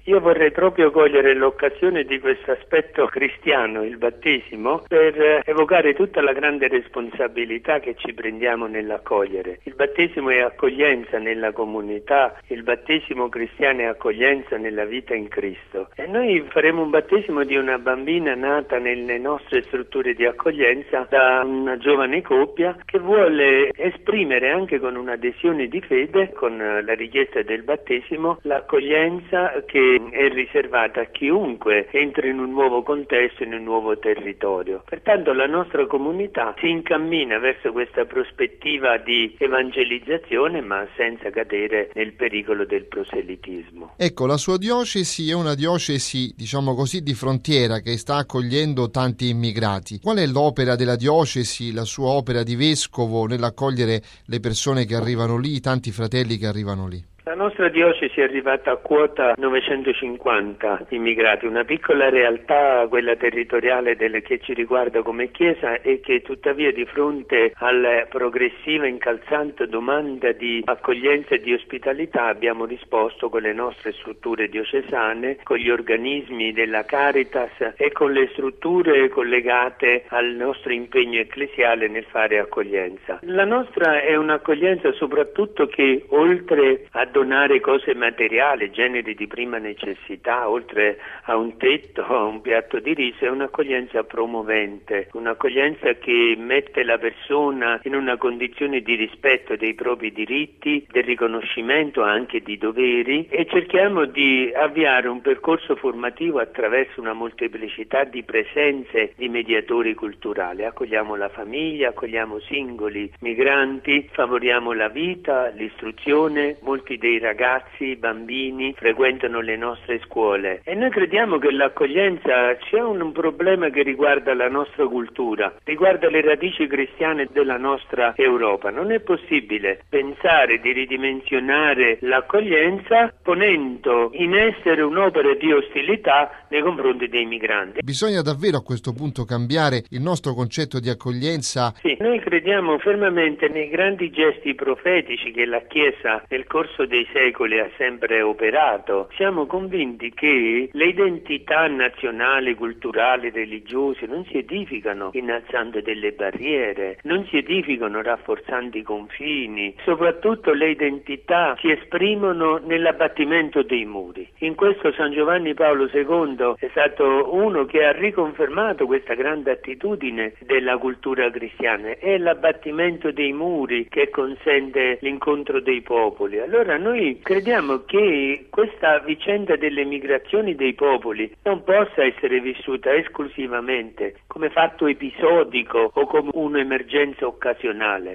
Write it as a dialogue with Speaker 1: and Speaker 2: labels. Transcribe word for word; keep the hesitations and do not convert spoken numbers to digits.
Speaker 1: Io vorrei proprio cogliere l'occasione di questo aspetto cristiano, il battesimo, per evocare tutta la grande responsabilità che ci prendiamo nell'accogliere. Il battesimo è accoglienza nella comunità, il battesimo cristiano è accoglienza nella vita in Cristo. E noi faremo un battesimo di una bambina nata nelle nostre strutture di accoglienza da una giovane coppia che vuole esprimere anche con un'adesione di fede, con la richiesta del battesimo, l'accoglienza che è riservata a chiunque entra in un nuovo contesto, in un nuovo territorio. Pertanto la nostra comunità si incammina verso questa prospettiva di evangelizzazione, ma senza cadere nel pericolo del proselitismo.
Speaker 2: Ecco, la sua diocesi è una diocesi, diciamo così, di frontiera che sta accogliendo tanti immigrati. Qual è l'opera della diocesi, la sua opera di vescovo nell'accogliere le persone che arrivano lì, tanti fratelli che arrivano lì?
Speaker 1: La nostra diocesi è arrivata a quota novecentocinquanta immigrati, una piccola realtà, quella territoriale del, che ci riguarda come Chiesa, e che tuttavia di fronte alla progressiva incalzante domanda di accoglienza e di ospitalità abbiamo risposto con le nostre strutture diocesane, con gli organismi della Caritas e con le strutture collegate al nostro impegno ecclesiale nel fare accoglienza. La nostra è un'accoglienza soprattutto che, oltre a donare cose materiali, generi di prima necessità, oltre a un tetto, a un piatto di riso, è un'accoglienza promovente, un'accoglienza che mette la persona in una condizione di rispetto dei propri diritti, del riconoscimento anche di doveri, e cerchiamo di avviare un percorso formativo attraverso una molteplicità di presenze di mediatori culturali. Accogliamo la famiglia, accogliamo singoli migranti, favoriamo la vita, l'istruzione, molti dei ragazzi, i bambini frequentano le nostre scuole e noi crediamo che l'accoglienza sia un, un problema che riguarda la nostra cultura, riguarda le radici cristiane della nostra Europa. Non è possibile pensare di ridimensionare l'accoglienza ponendo in essere un'opera di ostilità nei confronti dei migranti.
Speaker 2: Bisogna davvero a questo punto cambiare il nostro concetto di accoglienza?
Speaker 1: Sì, noi crediamo fermamente nei grandi gesti profetici che la Chiesa nel corso dei secoli ha sempre operato. Siamo convinti che le identità nazionali, culturali, religiose non si edificano innalzando delle barriere, non si edificano rafforzando i confini, soprattutto le identità si esprimono nell'abbattimento dei muri. In questo San Giovanni Paolo secondo è stato uno che ha riconfermato questa grande attitudine della cultura cristiana, è l'abbattimento dei muri che consente l'incontro dei popoli. Allora noi crediamo che questa vicenda delle migrazioni dei popoli non possa essere vissuta esclusivamente come fatto episodico o come un'emergenza occasionale,